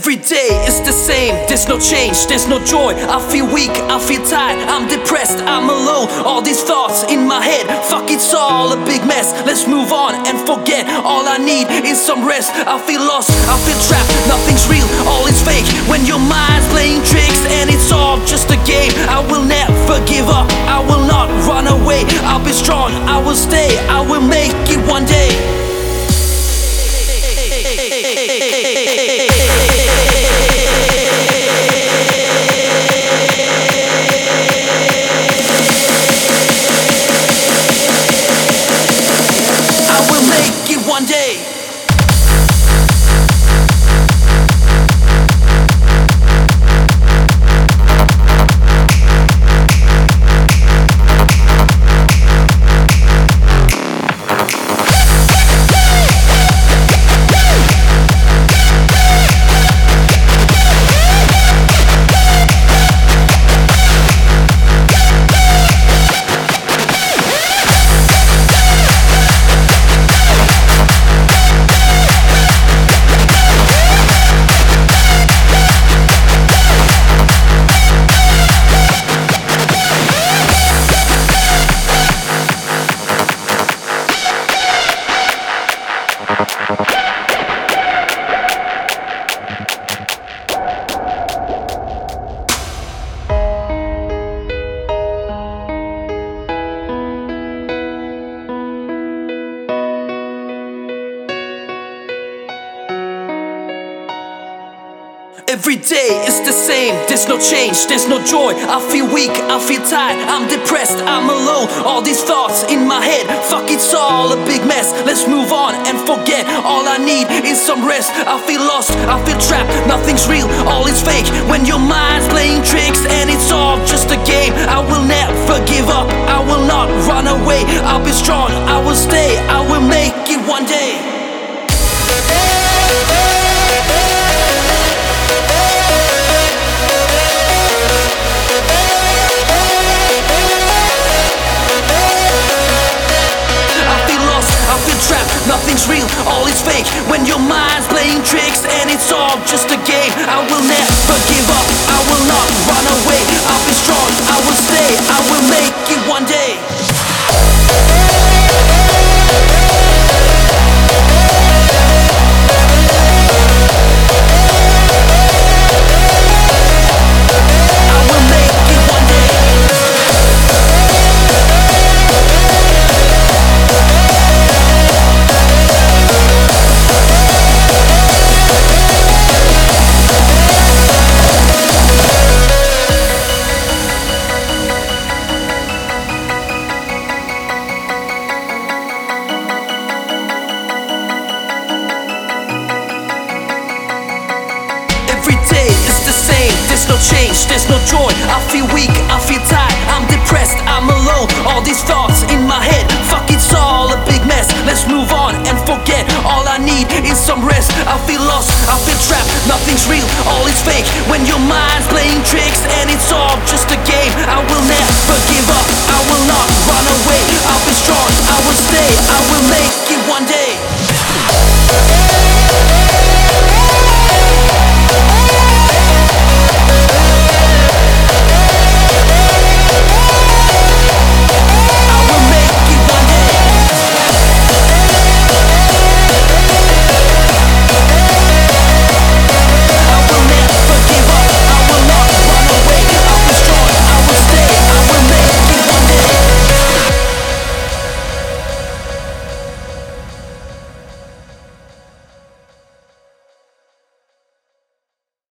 Every day is the same, there's no change, there's no joy. I feel weak, I feel tired, I'm depressed, I'm alone. All these thoughts in my head, fuck, it's all a big mess. Let's move on and forget, all I need is some rest. I feel lost, I feel trapped, nothing's real, all is fake. When your mind's playing tricks and it's all just a game, I will never give up, I will not run away. I'll be strong, I will stay, I will make it one day. I will make it one day. Every day is the same, there's no change, there's no joy. I feel weak, I feel tired, I'm depressed, I'm alone. All these thoughts in my head, fuck, it's all a big mess. Let's move on and forget, all I need is some rest. I feel lost, I feel trapped, nothing's real, all is fake. When your mind's playing tricks and it's all just a game, I will never give up, I will not run away. I'll be strong, I will stay, I will make it one day. Nothing's real, all is fake. When your mind's playing tricks and it's all just a game, I will never give up, I will not run away. I'll be strong, I will stay, I will make it one day. There's no change, there's no joy. I feel weak, I feel tired, I'm depressed, I'm alone. All these thoughts